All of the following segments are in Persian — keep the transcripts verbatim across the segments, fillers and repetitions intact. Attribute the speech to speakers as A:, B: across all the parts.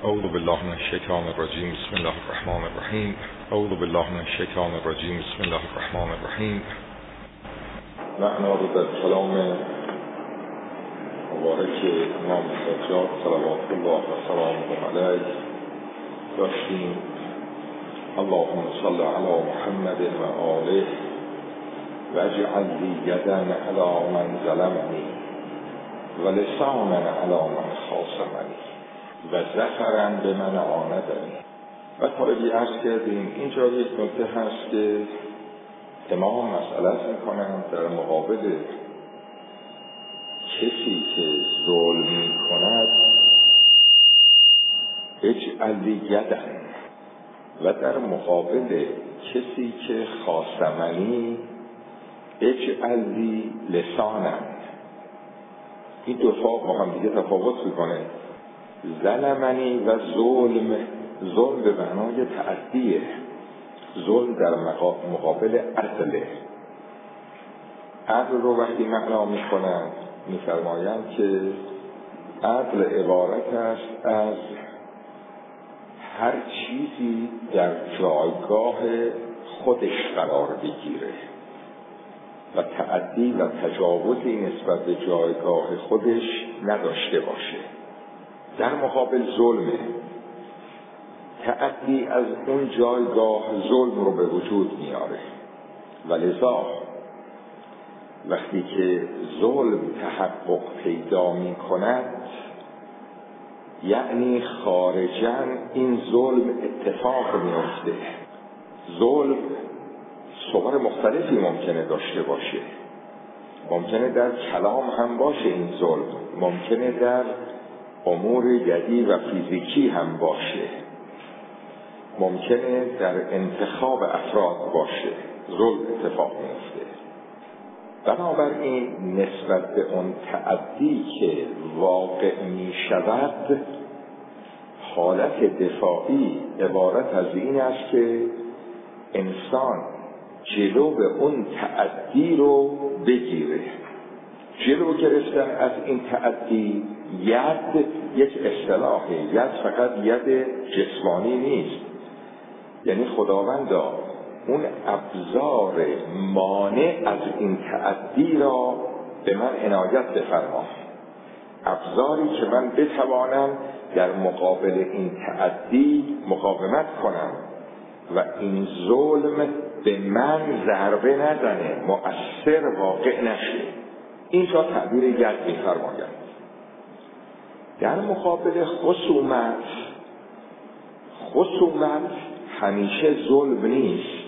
A: اعوذ بالله من الشیطان الرجیم بسم الله الرحمن الرحیم اعوذ بالله من الشیطان الرجیم بسم الله الرحمن الرحیم. معنا رو در کلام مبارک امام سجاد صلوات الله و سلامه علیه داشتیم. اللهم صل علی محمد و آله و اجعل لی یدا علی من ظلمنی و لسانا علی من خاصمنی و ظفرن به من آندنی. و طالبی عرض کردیم اینجا یک نکته هست که امام مسئلت میکنند در مقابل کسی که ظلم میکند اجعل لی یدا و در مقابل کسی که خاصمنی اجعل لی لسانا. این دو تا با هم دیگه تفاوت میکنه. ظلمنی و ظلم، ظلم به معنای تعدیه، ظلم در مقابل عدله. عدل رو وقتی معنا میکنند میفرمایند که عدل عبارت است از هر چیزی در جایگاه خودش قرار بگیره و تعدی و تجاوزی نسبت به جایگاه خودش نداشته باشه. در مقابل ظلمه، تعدی از اون جایگاه ظلم رو به وجود میاره و لذا وقتی که ظلم تحقق پیدا می کند یعنی خارجاً این ظلم اتفاق میفته. ظلم صور مختلفی ممکنه داشته باشه، ممکنه در کلام هم باشه، این ظلم ممکنه در امور یدی و فیزیکی هم باشه، ممکنه در انتخاب افراد باشه، ظلم اتفاق میفته. بنابراین نسبت به اون تعدی که واقع می شود حالت دفاعی عبارت از این است که انسان جلو به اون تعدی رو بگیره. جلو گرفتن از این تعدی، ید یک اصطلاحه، ید فقط ید جسمانی نیست، یعنی خداوندا اون ابزار مانع از این تعدی را به من عنایت بفرما، ابزاری که من بتوانم در مقابل این تعدی مقاومت کنم و این ظلم به من ضربه نزنه، مؤثر واقع نشه. اینجا تعبیر ید می‌فرمایند. در مقابل خصومت، خصومت همیشه ظلم نیست.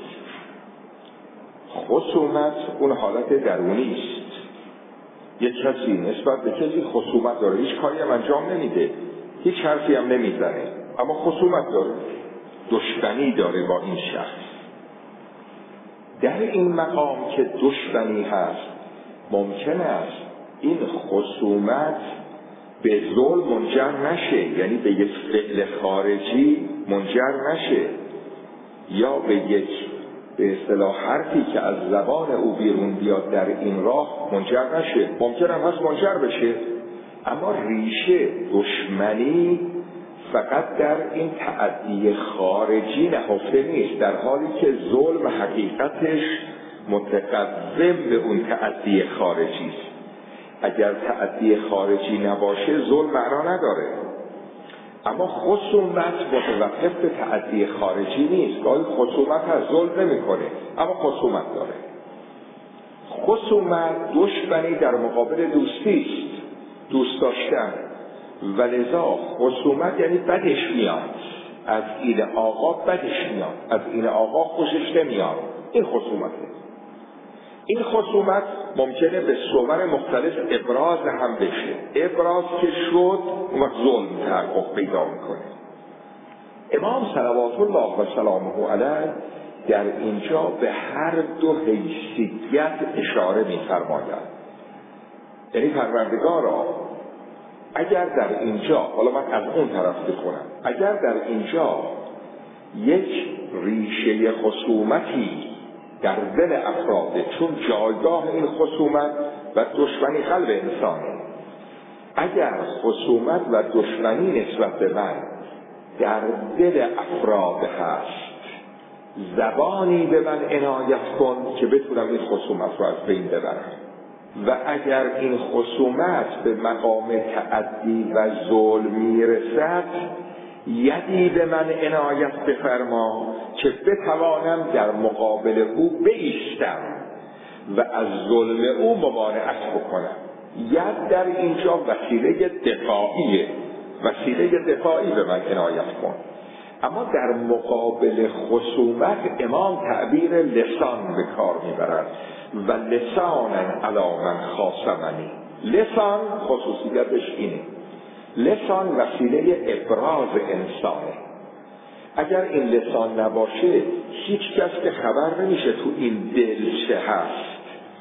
A: خصومت اون حالت درونی است. یک کسی نسبت به کسی خصومت داره، هیچ کاری هم انجام نمیده، هیچ حرفی هم نمیزنه، اما خصومت داره، دشمنی داره با این شخص. در این مقام که دشمنی هست ممکن است این خصومت به ظلم منجر نشه، یعنی به یک فعل خارجی منجر نشه یا به یک به اصطلاح حرفی که از زبان او بیرون بیاد در این راه منجر نشه. ممکن هم هست منجر بشه، اما ریشه دشمنی فقط در این تعدی خارجی نهفته نیست، در حالی که ظلم حقیقتش متقدم به اون تعدی خارجی است. اگر تعدی خارجی نباشه ظلم معنا نداره، اما خصومت متوقف به تعدی خارجی نیست. گاهی خصومت از ظلم نمی کنه اما خصومت داره. خصومت دشمنی در مقابل دوستی است، دوست داشتن، و لذا خصومت یعنی بدش میاد، از این آقا بدش میاد، از این آقا خوشش نمیاد. این خصومته. این خصومت ممکنه به صور مختلف ابراز هم بشه. ابراز که شد و ظلم تحقق پیدا میکنه. امام صلوات الله و سلامه علیه در اینجا به هر دو حیثیت اشاره میفرماید. یعنی پروردگارا اگر در اینجا، حالا من از اون طرف بکنم، اگر در اینجا یک ریشه خصومتی در دل افراده، چون جایگاه این خصومت و دشمنی قلب انسانه، اگر خصومت و دشمنی نسبت به من در دل افراد هست. زبانی به من عنایت کن که بتونم این خصومت رو از بین ببرم، و اگر این خصومت به مقام تعدی و ظلم میرسد، یدی به من عنایت بفرما که بتوانم در مقابل او بایستم و از ظلم او ممانعت بکنم. ید در اینجا وسیله دفاعیه، وسیله دفاعی به من عنایت کن. اما در مقابل خصومت امام تعبیر لسان به کار میبرد و لسان علی من خاصمنی. لسان خصوصیتش اینه، لسان وسیله ابراز انسانه. اگر این لسان نباشه هیچ کس که خبر نمیشه تو این دل چه هست.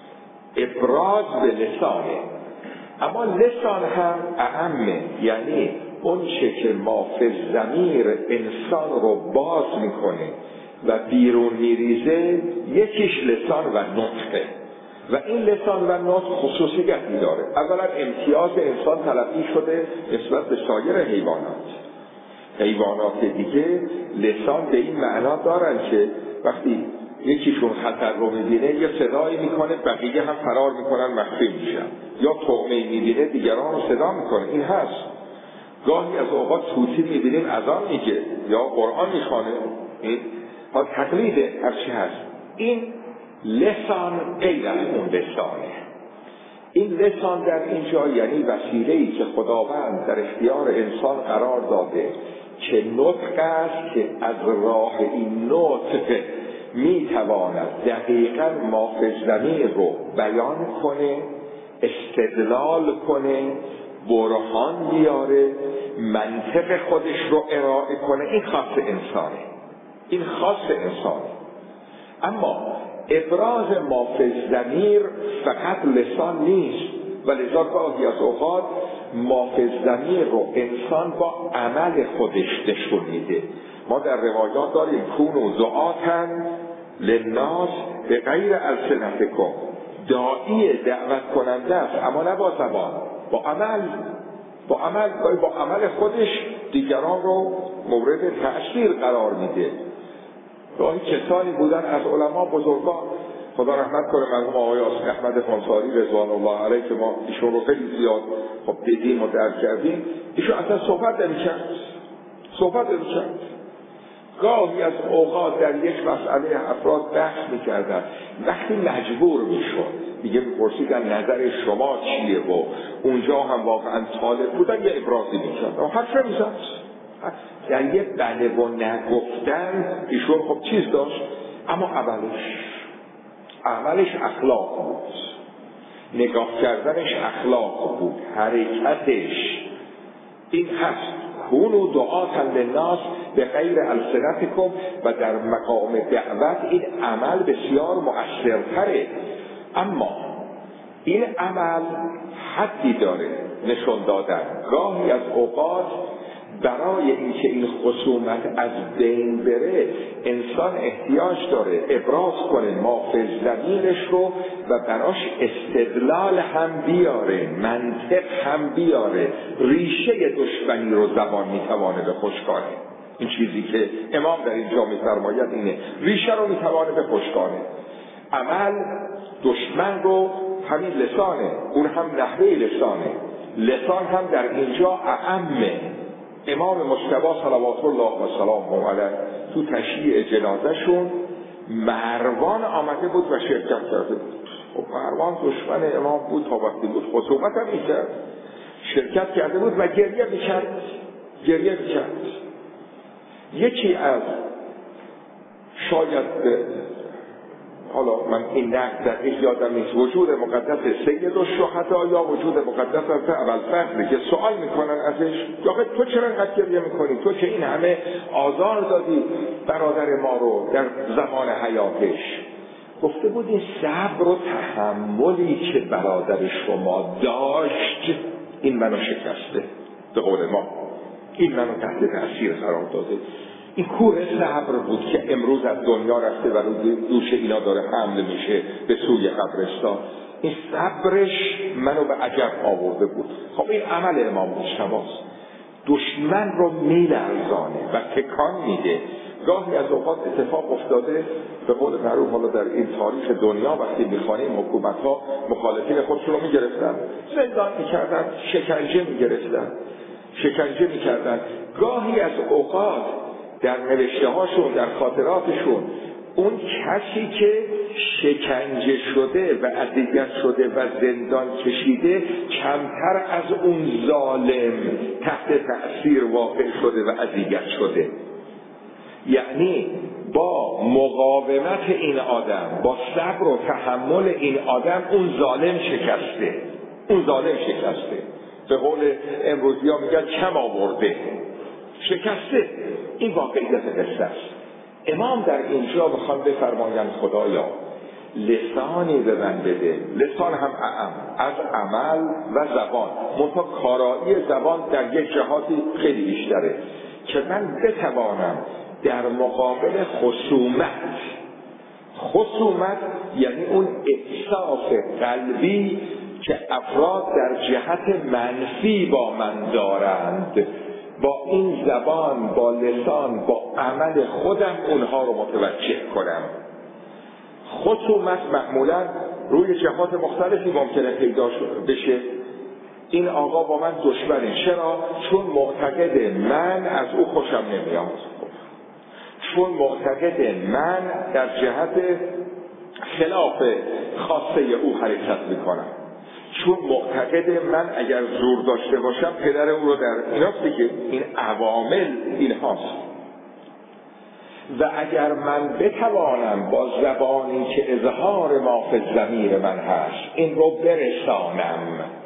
A: ابراز به لسانه. اما لسان هم اعمه، یعنی اون چه که ما فی ضمیر انسان رو باز میکنه و بیرون میریزه، یکیش لسان و نطقه، و این لسان و نطق خصوصیتی داره. اولا امتیاز انسان تلقی شده نسبت به سایر حیوانات. حیوانات دیگه لسان به این معنا دارن که وقتی یکیشون خطر رو میبینه یه صدایی میکنه، بقیه هم فرار میکنن، مخفی میشن، یا طعمه میبینه دیگران رو صدا میکنه. این هست. گاهی از اوقات طوطی میبینیم اذان میگه یا قرآن میخوانه، این ها تقلیده هرچی هست. این لسان غیر از اون لسانه. این لسان در اینجا یعنی وسیله‌ای که خداوند در اختیار انسان قرار داده که نطق است، که از راه این نطق میتواند دقیقاً ما فی الضمیر رو بیان کنه، استدلال کنه، برهان بیاره، منطق خودش رو ارائه کنه. این خاص انسانه، این خاص انسانه. اما ابراز ما فی الضمیر فقط لسان نیست، و لذا گاهی از اوقات ما فی الضمیر رو انسان با عمل خودش نشون میده. ما در روایات داریم کونوا دعاة للناس به غیر السنتکم، داعی دعوت کننده است اما نه با زبان، با عمل. با عمل با عمل خودش دیگران رو مورد تأثیر قرار میده. گاهی کسانی بودن از علما بزرگان، خدا رحمت کنه، مرحوم آقای احمد خانساری رضوان الله علیه که ما ایشون رو خیلی زیاد خب دیدیم و درک کردیم، ایشون اصلا صحبت نمی‌کرد. صحبت نمی‌کرد. گاهی از اوقات در یک مسئله افراد بحث می‌کردن، وقتی مجبور می‌شد دیگه می‌پرسیدن نظر شما چیه و اونجا هم واقعا طالب بودن، یه ابرازی می‌کرد و حرف نمی‌زد. در یک بله و نگفتن ایشون خب چیز داشت، اما عملش عملش اخلاق بود، نگاه کردنش اخلاق بود، حرکتش این هست. کونوا دعاة للناس به غیر السنتکم، و در مقام دعوت این عمل بسیار مؤثرتره. اما این عمل حدی داره نشون دادن. گاهی از اوقات برای اینکه این خصومت از بین بره انسان احتیاج داره ابراز کنه ما فی الضمیرش رو و براش استدلال هم بیاره، منطق هم بیاره. ریشه دشمنی رو زبان میتوانه به خشکانه. این چیزی که امام در اینجا میفرماید اینه، ریشه رو میتوانه به خشکانه. عمل دشمن رو همین لسانه، اون هم نحوه لسانه. لسان هم در اینجا اعمه. امام مجتبی صلوات الله و سلامه علیه تو تشییع جنازه‌شون مروان آمده بود و شرکت کرده بود. خب مروان دشمن امام بود تا وقتی بود خصومت هم میکرد، شرکت کرده بود و گریه میکرد گریه میکرد یکی از شاید حالا من این نقد در این یادم نیست، وجود مقدس سید الشهدا یا وجود مقدس از ابوالفضل که سوال میکنن ازش، آقا تو چرا اینقدر گریه میکنی؟ تو که این همه آزار دادی برادر ما رو در زمان حیاتش. گفته بود این صبر و تحملی که برادر شما داشت این منو شکسته، به قول ما این منو تحت تأثیر قرار داده. این کوه صبر بود که امروز از دنیا رفته و روی دوش اینا داره حمل میشه به سوی قبرستان. این صبرش منو به عجب آورده بود. خب این عمل امام مجتبی است. دشمن رو میلرزانه و تکان میده. گاهی از اوقات اتفاق افتاده به قول معروف حالا در این تاریخ دنیا وقتی میخوانیم حکومت ها مخالفین خودشون رو میگرفتن، زندان میکردن، شکنجه میگرفتن، شکنجه میکردن. گاهی از اوقات در نوشته هاشون، در خاطراتشون، اون کسی که شکنجه شده و اذیت شده و زندان کشیده کمتر از اون ظالم تحت تأثیر واقع شده و اذیت شده. یعنی با مقاومت این آدم، با صبر و تحمل این آدم، اون ظالم شکسته، اون ظالم شکسته. به قول امروزی ها میگن کم آورده، شکسته. این واقعیت قصه است. امام در اینجا بخوان بفرمایند خدایا لسانی به من بده، لسان هم اعم از عمل و زبان، منتها کارایی زبان در یک جهاتی خیلی بیشتره، که من بتوانم در مقابل خصومت، خصومت یعنی اون احساس قلبی که افراد در جهت منفی با من دارند، با این زبان، با لسان، با عمل خودم اونها رو متوجه کنم. خصومت معمولا روی جهات مختلفی ممکنه پیدا بشه. این آقا با من دشمنه، چرا؟ چون معتقد من از او خوشم نمیاد، چون معتقد من در جهت خلاف خواسته او حرکت میکنم، چون معتقد من اگر زور داشته باشم پدر او رو در ایناست دیگه. این عوامل این هاست. و اگر من بتوانم با زبانی که اظهار ما فی الضمیر من هست این رو برسانم،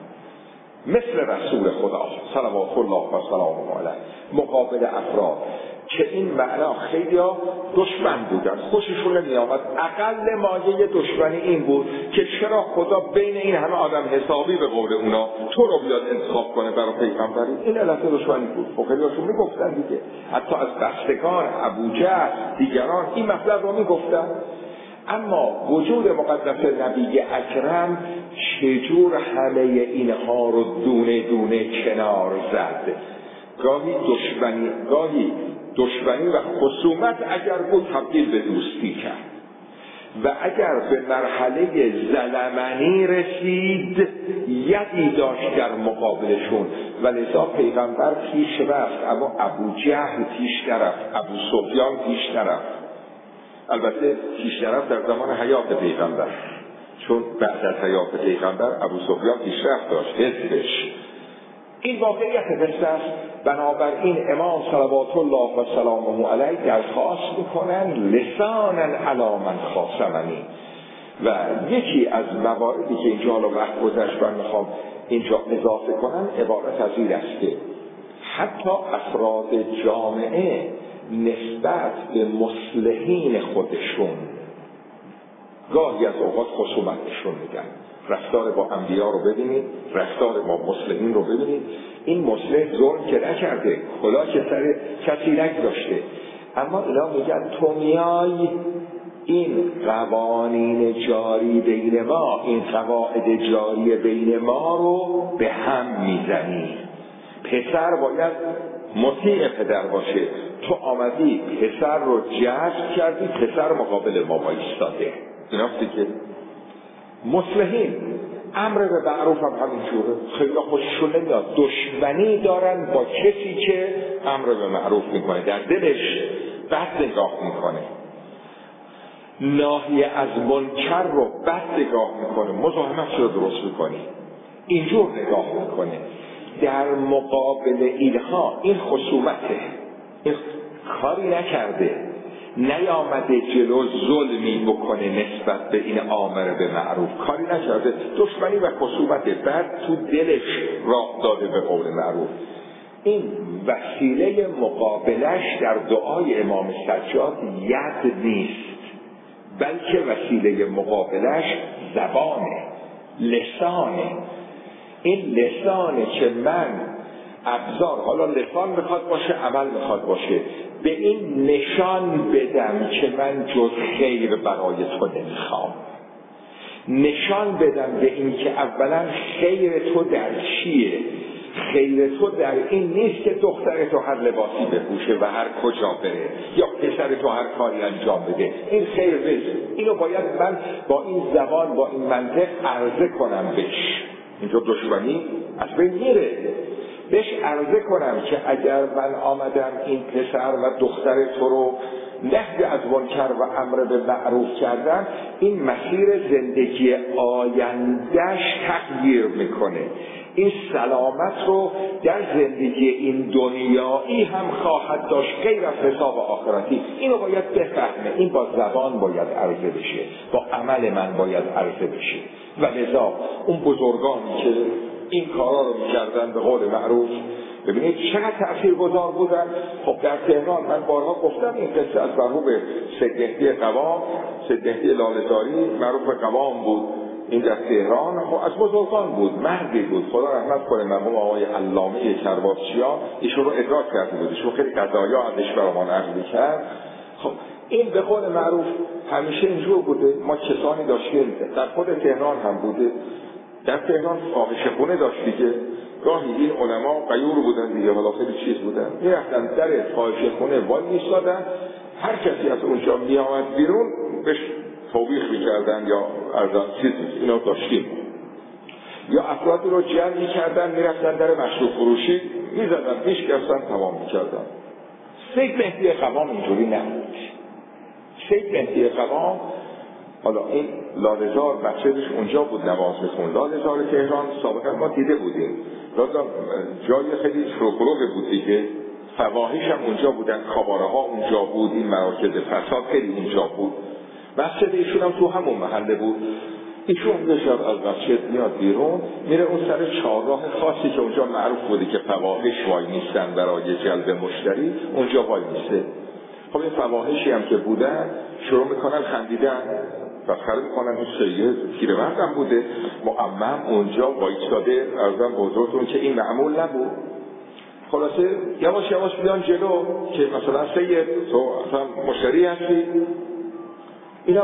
A: مثل رسول خدا صلوات الله و سلامه علیه مقابل افراد که این معنا خیلی ها دشمن بودن، خوششون نمی آمد، اقل مایه دشمنی این بود که چرا خدا بین این همه آدم حسابی به قول اونا تو رو بیاد انتخاب کنه برای پیغمبری. این علت دشمنی بود. خب خیلی هاشون می گفتن دیگه، حتی از بستگان ابوجهل دیگران این مطلب رو می گفتن. اما وجود مقدس نبی اکرم چجور همه اینها رو دونه دونه کنار زد. گاهی دشمنی، گاهی دشمنی و خصومت اگر بود تبدیل به دوستی کرد، و اگر به مرحله ظلمنی رسید یدی داشت در مقابلشون، و لذا پیغمبر پیش رفت اما ابوجهل پیش نرفت، ابو سفیان پیش نرفت. البته پیش نرفت در زمان حیات پیغمبر، چون بعد از حیات پیغمبر ابو سفیان پیشرفت داشت، حزبش. این واقعیت قصه است. بنابراین امام صلوات الله و سلامه علیه درخواست میکنن لسانا علی من خاصمنی. و یکی از مواردی که اینجا حالا وقت گذشت من میخوام اینجا اضافه کنم عبارت از این است که حتی افراد جامعه نسبت به مصلحین خودشون گاهی از اوقات خصومت نشون میدن. رفتار با انبیا رو ببینید، رفتار با مصلحین رو ببینید. این مصلح ظلم که نکرده، کلاه که سر کسی نگذاشته، اما اینا میگن تو میای این قوانین جاری بین ما، این قواعد جاری بین ما رو به هم میزنی. پسر باید مطیع پدر باشه، تو آمدی پسر رو جذب کردی، پسر مقابل ما بایستاده. ایناستی که مصلحین امر به معروف هم همینجوره، خیلی خوششون نمیاد، دشمنی دارن با کسی که امر به معروف میکنه، در دلش بد نگاه میکنه، ناهی از منکر رو بد نگاه میکنه، مزاحمت رو درست میکنه، اینجور نگاه میکنه. در مقابل اینها این خصومته، این کاری نکرده، نیامده جلو ظلمی بکنه نسبت به این آمر به معروف، کاری نکرده، دشمنی و خصومت بعد تو دلش راه داده به قول معروف. این وسیله مقابلش در دعای امام سجاد ید نیست، بلکه وسیله مقابلش زبانه، لسانه. این لسانه که من ابزار، حالا لسان میخواد باشه، عمل میخواد باشه، به این نشان بدم که من جز خیر برای تو نمیخوام، نشان بدم به این که اولا خیر تو در چیه، خیر تو در این نیست که دختر تو هر لباسی بپوشه و هر کجا بره یا پسر تو هر کاری انجام بده. این خیر نیست. اینو باید من با این زبان با این منطق عرضه کنم بهش. اینجا دشمنی از بین میره. بهش عرضه کنم که اگر من آمدم این پسر و دختر تو رو نهی از منکر و امر به معروف کردن، این مسیر زندگی آیندهش تغییر میکنه. این سلامت رو در زندگی این دنیایی هم خواهد داشت غیر از حساب آخرتی. اینو باید بفهمه. این با زبان باید عرضه بشه، با عمل من باید عرضه بشه. و لذا اون بزرگانی که این کارا رو میکردن به قول معروف، ببینید چقدر تأثیرگذار بودن. خب در تهران من بارها گفتم این قصه از مرحوم سید مهدی قوام، سید مهدی لاله‌زاری معروف قوام بود. این در تهران خب از بزرگان بود، مردی بود، خدا رحمت کنه. مرحوم آقای علامه کرباسچیان ایشون رو ادراک کرده بود، ایشون خیلی قضایا ازش برام نقل کرد. خب این به قول معروف همیشه اینجور بوده. ما کسانی داشتیم در خود تهران هم بوده، در تهران فاحشه خونه داشت دیگه. گاهی این علما غیور بودن دیگه، حالا خیلی چیز بودن، میرفتن در فاحشه خونه وای میستادن، هر کسی از اونجا میآمد بیرون بهش توبیخ میکردن یا ارزان چیزی. اینا داشتیم. یا افرادی رو جمع میکردن میرفتن در مشروب فروشی میزدن میشکستن تمام میکردن. سید مهدی قوام اینجوری نبود. سید مهدی قوام، حالا این لاله‌زار مسجدش اونجا بود نماز میخوند. لاله‌زار تهران سابقا ما دیده بودیم، لازم جای خیلی شروکلوگه بود دیگه. فواحش هم اونجا بودن، کاباره ها اونجا بود، این مراکز فساد خیلی اونجا بود. مسجد ایشون هم تو همون محله بود. ایشون بشب از مسجد میاد بیرون میره اون سر چهارراه خاصی که اونجا معروف بوده که فواحش وای نیستن برای جلب مشتری، اونجا وای نیسته. خب این فواحشی هم که بودن شروع میکنن خندیدن، فخر میکنن این سید پیرمردم بوده معمم اونجا وایستاده. ارزم بزرگتون که این معمول نبود. خلاصه یواش یواش بیان جلو که مثلا سید تو اصلا مشتری هستی. اینم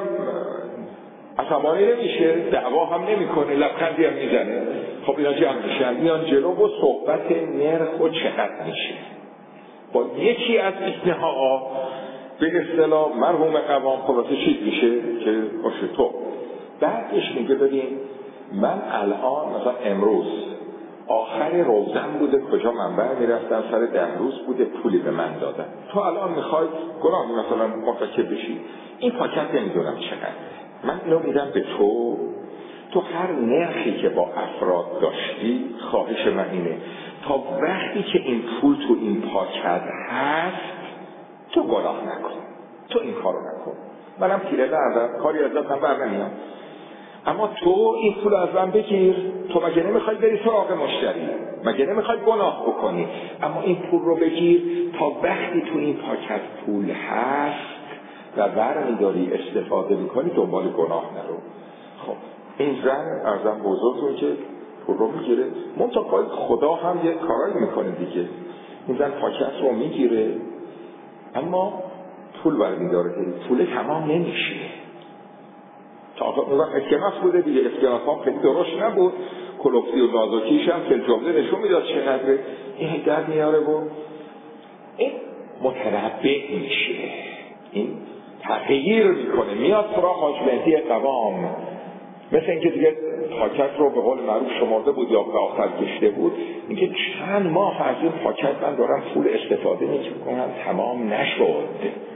A: عصبانی نمیشه، دعوا هم نمیکنه، لبخندی هم میزنه. خب اینا جمع میشن میان جلو و صحبت نرخ و چقدر میشه با یکی از اینها. به اصطلاح مرحوم قوام خلاصه چیز میشه که باشه تو بعدش میگه ببین من الان مثلا امروز آخر روزن بوده کجا منبع میرفتم سر ده روز بوده پولی به من دادن، تو الان میخوای گناه مثلا مرتکب بشی. این پاکت نمیدونم چقدر، من اینو میدم به تو، تو هر نرخی که با افراد داشتی خواهش من اینه تا وقتی که این پول تو این پاکت هست تو گناه نکن، تو این کارو نکن. منم پیره ندارم، کاری از دستم بر نمیام، اما تو این پول از من بگیر. تو مگه نمیخوای بری سراغ مشتری؟ مگه نمیخوای گناه بکنی؟ اما این پول رو بگیر تا وقتی تو این پاکت پول هست و برمیداری استفاده میکنی دنبال گناه نرو. خب این زن ارزم بزرگتون که پول رو میگیره، منطقه خدا هم یه کارایی میکنه دیگه. این زن پاکت رو میگیره اما پول برمیداره، پول تمام نمیشه. تا اون وقت اسکناس بوده دیگه، اسکناس ها خیلی درشت نبود، کلوفتی و نازکیش هم فی الجمله نشون میداد چقدره. این در میاره و این متربع میشه، این تغییر میکنه، میاد سراغ حاج مهدی قوام. مثل اینکه دیگه پاکت رو به قول معروف شمرده بود یا به آخر کشته بود، اینکه چند ماه از این پاکت من دارم پول استفاده میکنم تمام نشد.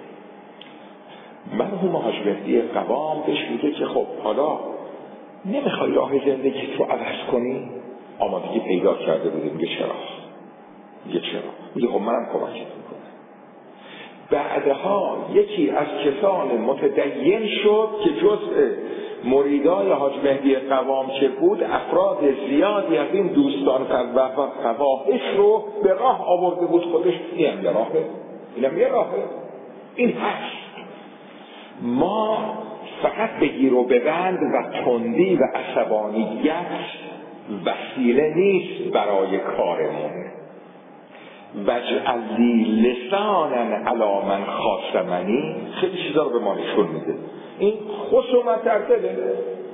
A: مرحوم حاج مهدی قوام بهش میگه که خب حالا نمیخوای راه زندگیت رو عوض کنی؟ آمادگی پیدا کرده بودیم. میگه چرا؟ میگه چرا؟ میگه خب منم کمکت میکنم. بعدها یکی از کسان متدین شد که جزء مریدای حاج مهدی قوام که بود، افراد زیادی از این دوستان و فواحش رو به راه آورده بود خودش. اینم یه راهه، اینم یه راهه، این هست. ما فقط بگیر و ببند و تندی و عصبانیت وسیله نیست برای کارمون. وجعل لی لسانا علی من خاصمنی خیلی چیزا رو به ما نشون میده. این خصومت در دله،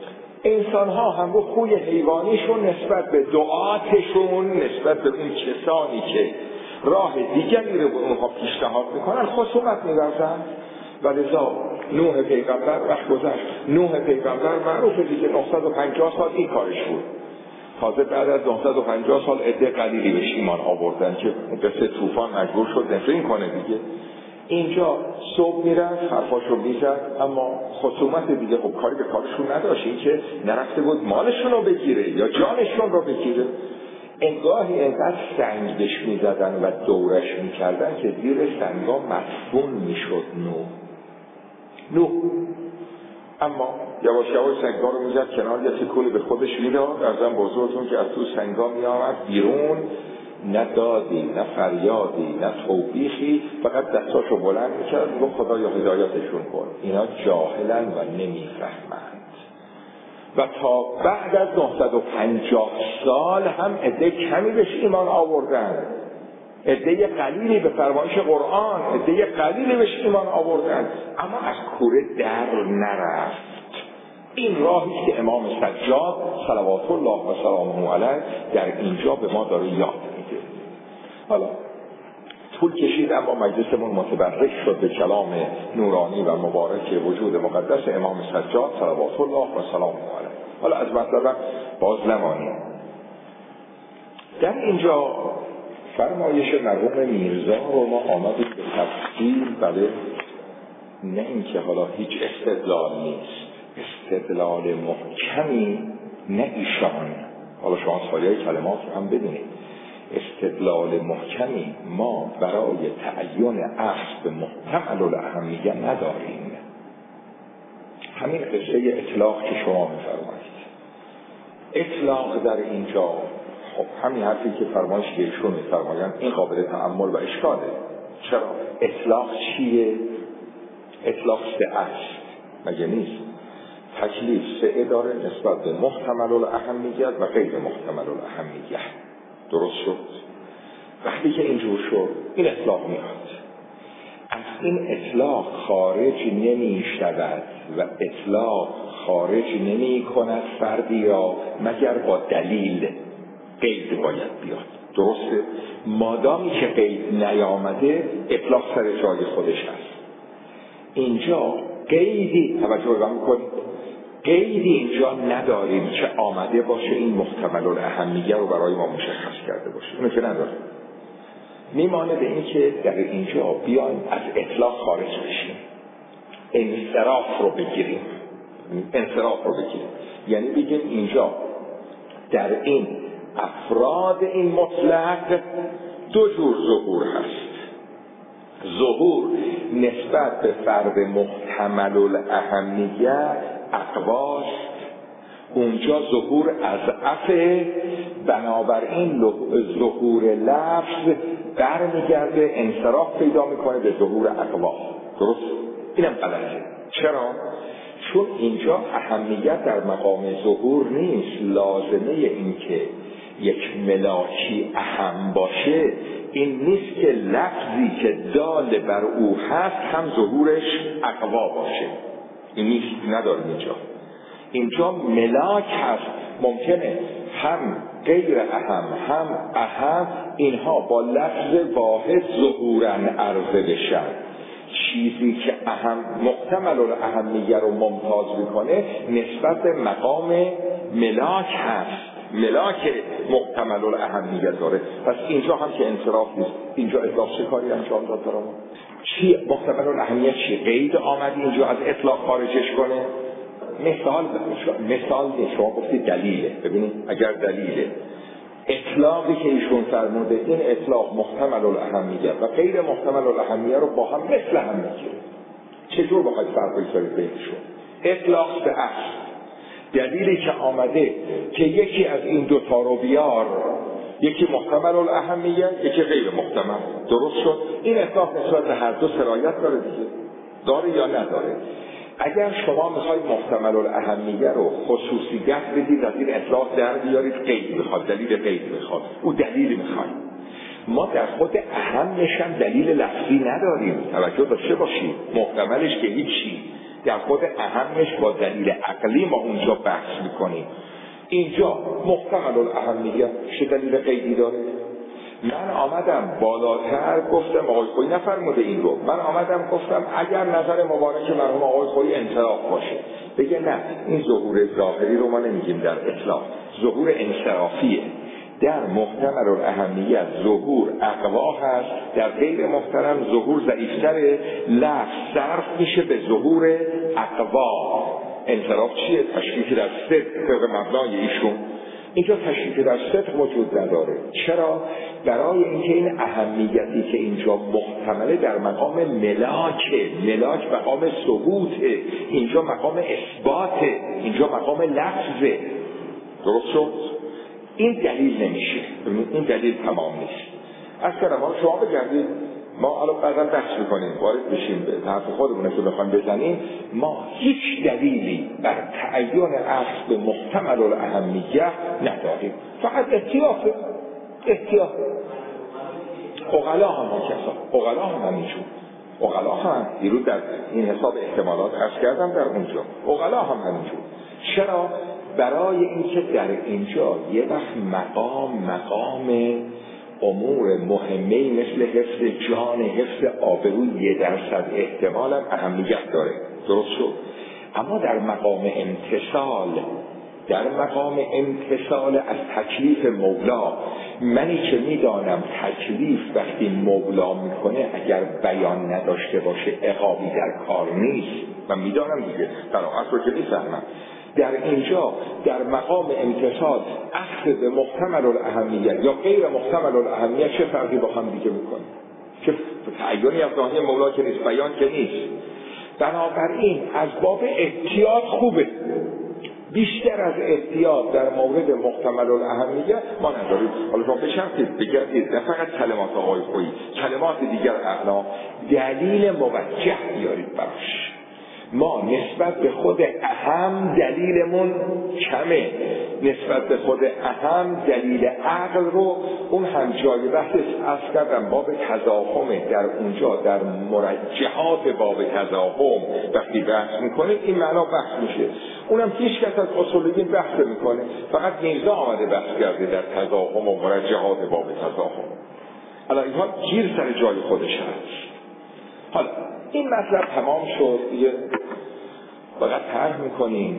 A: انسان ها هم رو خوی حیوانیشون نسبت به دعاتشون، نسبت به اون کسانی که راه دیگری رو به اونها پیشنهاد میکنن خصومت می‌ورزن. و لذا نوح پیغمبر وقت گذشت، نوح پیغمبر معروفه دیگه، نهصد و پنجاه سال این کارش بود. تازه بعد از نهصد و پنجاه سال عده قلیلی بهش ایمان آوردن که قصه طوفان مجبور شد نفرین کنه دیگه. اینجا صبح میرفت حرفاشو میزد، اما خصومت دیگه خب کاری به کارشون نداشت، این که نرفته بود مالشون رو بگیره یا جانشون رو بگیره. انگاهی انقدر سنگ بهش میزدن و دورش میکردن که زیر سنگا مدفون میشد نوح نوح اما یواش یواش سنگا رو میزد کنار، یه تکونی به خودش میداد. ارزم بزرگتون که از تو سنگا میآمد بیرون، نه دادی نه فریادی نه توبیخی، فقط دستاشو بلند میکرد میگفت خدایا هدایتشون کن، اینا جاهلن و نمیفهمند. و تا بعد از نهصد و پنجاه سال هم عده کمی بهش ایمان آوردن، عده قلیلی به فرمایش قرآن، عده قلیلی بهش ایمان آوردن، اما از کوره در نرفت. این راهی که امام سجاد صلوات الله و سلامه علیه در اینجا به ما داره یاد میده. حالا طول کشید اما مجلسمون متبرک شد به کلام نورانی و مبارک وجود مقدس امام سجاد صلوات الله و سلامه علیه. حالا از مطلب باز نمانیم. در اینجا فرمایش مرحوم میرزا رو ما آمدیم به تفصیل، بله، نه اینکه حالا هیچ استدلال نیست، استدلال محکمی نه ایشان. حالا شما سالیه کلمات رو هم بدونید، استدلال محکمی ما برای تعیین اصل محتمل الاهمیه نداریم. همین قصه اطلاق که شما می‌فرمایید، اطلاق در اینجا خب همین حرفی که فرمایش ایشون می‌فرمایند این قابل تأمل و اشکاله. چرا؟ اطلاق چیه؟ اطلاق سه است مگه نیست؟ تکلیف سه داره نسبت به محتمل الاهمیت و غیر محتمل الاهمیت. درست شد؟ وقتی که اینجور شد این اطلاق میاد. از این اطلاق خارج نمی شود و اطلاق خارج نمی کند فردی را مگر با دلیل. قید باید بیاد. درسته؟ مادامی که قید نیامده اطلاق سر جای خودش هست. اینجا قیدی توجه بکنید، قیدی اینجا نداریم که آمده باشه این محتمل الاهمیه رو برای ما مشخص کرده باشه. اونو که نداریم. میمانه به این که در اینجا بیایم از اطلاق خارج بشیم، انصراف رو بگیریم. انصراف رو بگیریم یعنی بگیم اینجا در این افراد این مطلق دو جور ظهور هست. ظهور نسبت به فرد محتمل الاهمیه اقواست، اونجا ظهور از عفه، بنابراین ظهور لفظ برمیگرده انصراف پیدا میکنه به ظهور اقوا. درست؟ اینم غلطه. چرا؟ چون اینجا اهمیت در مقام ظهور نیست. لازمه این که یک ملاکی اهم باشه این نیست که لفظی که دال بر او هست هم ظهورش اقوا باشه. این نیست، نداریم اینجا. اینجا ملاک هست، ممکنه هم غیر اهم هم اهم اینها با لفظ واحد ظهوراً عرضه بشن. چیزی که اهم محتمل الاهمیه رو ممتاز میکنه نسبت به مقام ملاک هست. ملاک محتمل الاهمیه داره. پس اینجا هم که انصراف نیست. اینجا اطلاق چه کاری انجام داد برامون؟ چی محتمل الاهمیه چی؟ قید آمدی اینجا از اطلاق خارجش کنه؟ مثال مثال نیست. شما گفتید دلیله. ببینید اگر دلیله اطلاقی که ایشون فرموده این اطلاق محتمل الاهمیه و غیر محتمل الاهمیه رو با هم مثل هم میگیره، چجور بخواید فرق بگذارید بینشون؟ اطلاق به اصل دلیلی که آمده که یکی از این دوتا رو بیار، یکی محتمل الاهمیه یکی غیر محتمل. درست شد؟ این اطلاق نسبت به هر دو سرایت داره دیگه، داره یا نداره؟ اگر شما میخواید محتمل الاهمیه رو خصوصیت بدید از این اطلاق در بیارید، قید میخواد، دلیل قید میخواد، او دلیل میخواد. ما در خود اهمش هم دلیل لفظی نداریم. توجه داشته باشید، محتملش که هیچی، در خود اهمش با دلیل عقلی ما اونجا بحث میکنیم. اینجا محتمل الاهمیت چه دلیل قیدی داره؟ من آمدم بالاتر گفتم آقای خویی نفرموده این رو، من آمدم گفتم اگر نظر مبارک مرحوم آقای خویی انصراف باشه، بگه نه این ظهور ظاهری رو ما نمیگیم در اطلاق، ظهور انصرافیه. در محتمل الاهمیت ظهور اقوا هست، در غیر محترم ظهور ضعیفتره، لفظ صرف میشه به ظهور اقوا. انصراف چیه؟ تشکیک در صدق طبق مبنای ایشون. اینجا تشکیک در صدق وجود نداره. چرا؟ برای اینکه این اهمیتی که اینجا محتمله در مقام ملاکه، ملاک مقام ثبوته، اینجا مقام اثباته، اینجا مقام لفظه. درست شد؟ این دلیل نمیشه، این دلیل تمام نیست. از کنم ما شما بگردید، ما الان بعضا بحث میکنیم، وارد بشیم به حرف خودمونه که بخوایم بزنیم، ما هیچ دلیلی بر تعین اصل به محتمل الاهمیت نداریم، فقط احتیاطه احتیاط اغلا هم کسا اغلا هم همینجور اغلا هم دیروز در این حساب احتمالات عرض کردم در اونجا اغلا هم همینجور. چرا؟ برای اینکه در اینجا یه وقت مقام مقام امور مهمه مثل حفظ جان، حفظ آبروی یه درصد احتمال هم اهمیت داره. درست شد؟ اما در مقام امتصال، در مقام امتصال از تکلیف مولا، منی که میدانم تکلیف وقتی مولا میکنه اگر بیان نداشته باشه عقابی در کار نیست، من میدانم دیگه، قرائت رو که میفهمم. در اینجا در مقام امتصال اخذ به محتمل الاهمیت یا غیر محتمل الاهمیت چه فرقی با هم دیگه میکنه؟ چه تعیینی از ناحیه مولا که نیست، بیان که نیست. بنابراین از باب احتیاط خوبه، بیشتر از احتیاط در مورد محتمل الاهمیت ما نداریم. حالا شما بشنید بگردید نه فقط کلمات آقای خویی، کلمات دیگر اعلام، دلیل موجه بیارید براش. ما نسبت به خود اهم دلیلمون کمه، نسبت به خود اهم دلیل عقل رو اون هم جای بحث از کردم باب تضاهم، در اونجا در مرجحات باب تضاهم وقتی بحث میکنه این معنا بحث میشه. اونم هیچ کس از اصولگین بحث میکنه، فقط میرزا آمده بحث کرده در تضاهم و مرجحات باب تضاهم. الان اینها گیر سر جای خودش هست. حالا این مطلب تمام شد، دیگه فقط طرح میکنیم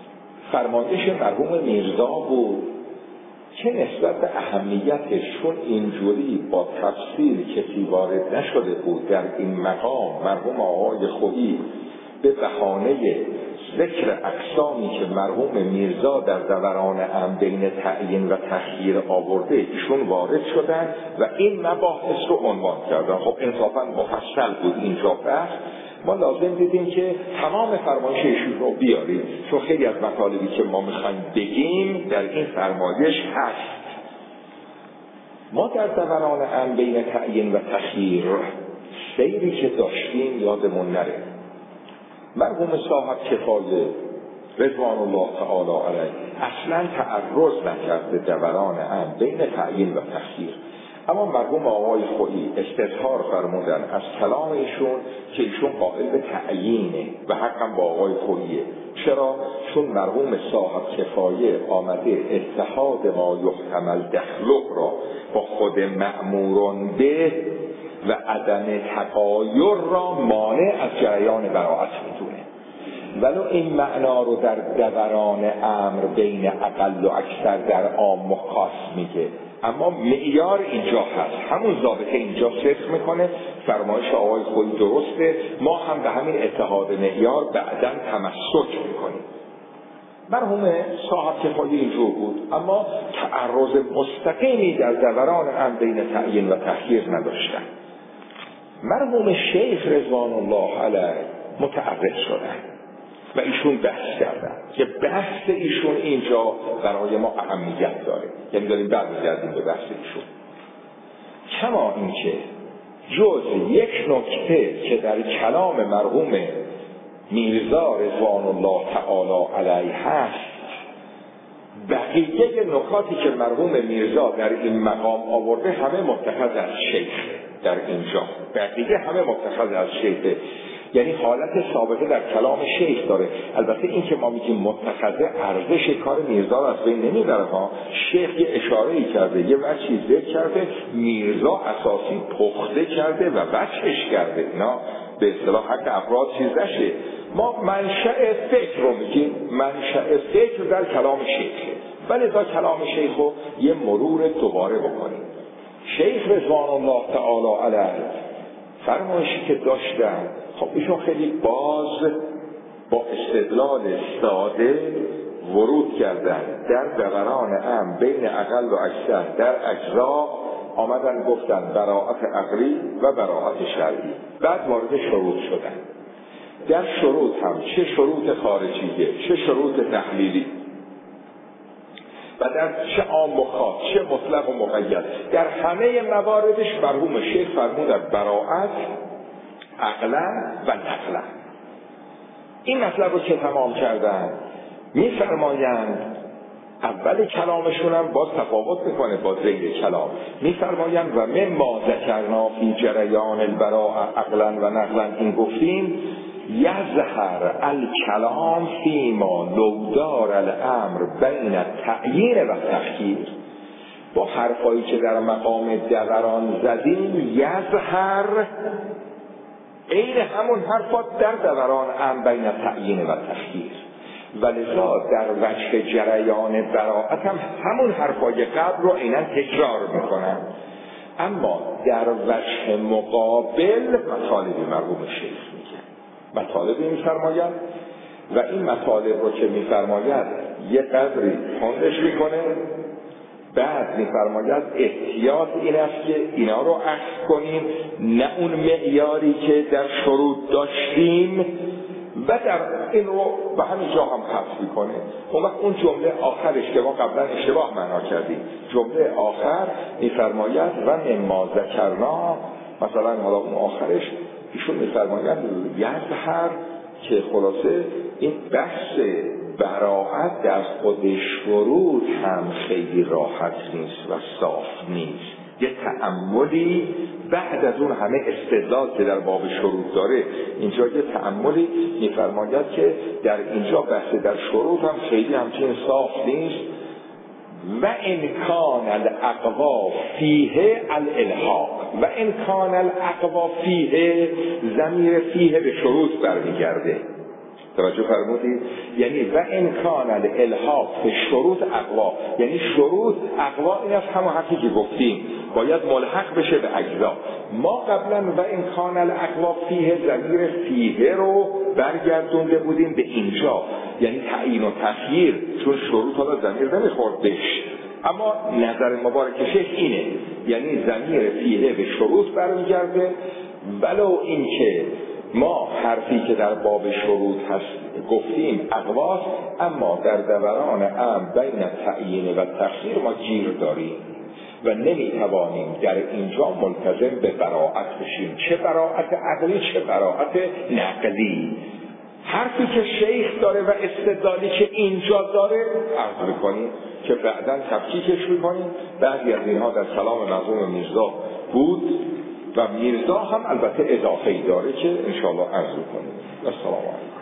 A: فرمایش مرحوم میرزا بود که نسبت به اهمیتش چون اینجوری با تفصیل کسی وارد نشده بود در این مقام، مرحوم آقای خویی به بهانه ذکر اقسامی که مرحوم میرزا در دوران ام بین تعیین و تخییر آورده ایشون وارد شدن و این مباحث رو عنوان کردن. خب انصافا مفصل بود اینجا بحث، ما لازم دیدیم که تمام فرمایش ایشون رو بیاریم چون خیلی از مطالبی که ما میخوایم بگیم در این فرمایش هست. ما در دوران ام بین تعیین و تخییر سیری که داشتیم یادمون نره. مرحوم صاحب کفایه رضوان الله تعالی علیه اصلا تعرض نکرد به دوران ام بین تعیین و تخییر، اما مرحوم آقای خویی استظهار فرمودن از کلام ایشون که ایشون قائل به تعیینه و حقا با آقای خوییه. چرا؟ چون مرحوم صاحب کفایه آمده اتحاد ما یحتمل دخلق را با خود مأمورون به و عدم تغایر را مانع از جریان براءت میدونه. ولو این معنا رو در دوران امر بین اقل و اکثر در عام و خاص میگه، اما معیار اینجا هست، همون ضابطه اینجا صدق میکنه. فرمایش آقای خویی درسته، ما هم به همین اتحاد معیار بعداً تمسک میکنیم. مرحوم صاحب کفایه اینجور بود، اما تعرض مستقیمی در دوران امر بین تعیین و تخییر نداشتن. مرحوم شیخ رضوان الله علیه متعرض شدن و ایشون بحث کردن که بحث ایشون اینجا برای ما اهمیت داره، یعنی داریم برمیگردیم به بحث ایشون. کما اینکه جز یک نکته که در کلام مرحوم میرزا رضوان الله تعالی علیه هست، بقیه نکاتی که مرحوم میرزا در این مقام آورده همه متخذ از شیخ. در اینجا بقیه همه متخذ از شیخ. یعنی حالت سابقه در کلام شیخ داره. البته این که ما میگیم متخذه ارزش کار میرزا رو از بین نمیبره ها. شیخ یه اشاره‌ای کرده، یه وجهی ذکر کرده، میرزا اساسی پخته کرده و وجهش کرده. اینا به اصطلاح حق افراد چیز نشه. ما منشأ فکر رو میگیم، منشأ فکر در کلام شیخه. ولی تا کلام شیخ رو یه مرور دوباره بکنیم. شیخ رضوان الله تعالی علیه فرمایشی که داشتن، خب ایشون خیلی باز با استدلال ساده ورود کردن در دوران امر بین اقل و اکثر در اجزا، آمدن گفتن براءت عقلی و براءت شرعی. بعد وارد شروط شدن. در شروط هم چه شروط خارجیه چه شروط تحلیلی و در چه عام و خاص چه مطلق و مقید، در همه مواردش مرحوم شیخ فرمودن براءت عقلا و نقلا. این مطلب رو که تمام کردن میفرمایند اول کلامشون هم باز تفاوت میکنه با زیر کلام. میفرمایند و مما ذکرنا فی جریان البراء عقلا و نقلا، این گفتیم یظهر الکلام فیما لو دار الامر بین التعیین و تخییر. با حرفایی که در مقام دوران زدیم یظهر عین همون حرفات در دوران امر بین التعیین و تخییر، ولذا در وجه جریان براءت هم همون حرفای قبل رو عیناً تکرار میکنن. اما در وجه مقابل مطالب مرحوم شیخ میگن، مطالب میفرماید و این مطالب رو که میفرماید یه قدری تندش میکنه. بعد میفرماید احتیاط این است که اینا رو عکس کنیم، نه اون معیاری که در شروط داشتیم، و در این رو به همین جا هم حفظ میکنه. اون وقت اون جمله آخرش که ما قبلا اشتباه معنا کردیم، جمله آخر میفرماید و مما ذکرنا، مثلا حالا اون آخرش ایشون میفرماید یظهر، که خلاصه این بحث براءت در خود شروط هم خیلی راحت نیست و صاف نیست. یه تأملی بعد از اون همه استدلال که در باب شروط داره، اینجا یه تأملی میفرماید که در اینجا بحث در شروط هم خیلی همچین صاف نیست. و امکان الاقوا فیه الالحاق، و امکان الاقوا فیه، ضمیر فیه به شروط برمیگرده. توجه فرمودید؟ یعنی و امکان الالحاق به شروط اقوا، یعنی شروط اقوا این است همون حرفی که گفتیم باید ملحق بشه به اجزا. ما قبلا و امکان الاقوا فیه ضمیر فیه رو برگردونده بودیم به اینجا، یعنی تعیین و تخییر، چون شروط حالا ضمیر نمیخورد بهش. اما نظر مبارک شیخ اینه، یعنی ضمیر فیه به شروط برمیگرده، ولو اینکه ما حرفی که در باب شروط هست گفتیم اقواست، اما در دوران امر بین تعیین و تخییر ما گیر داریم و نمیتوانیم در اینجا ملتزم به براءت بشیم، چه براءت عقلی چه براءت نقلی. حرفی که شیخ داره و استدلالی که اینجا داره عرض میکنیم که بعداً تفکیکش میکنیم. بعضی از اینها در کلام مرحوم میرزا بود و میرزا هم البته اضافه‌ای داره که انشاءالله عرض میکنیم. السلام علیکم.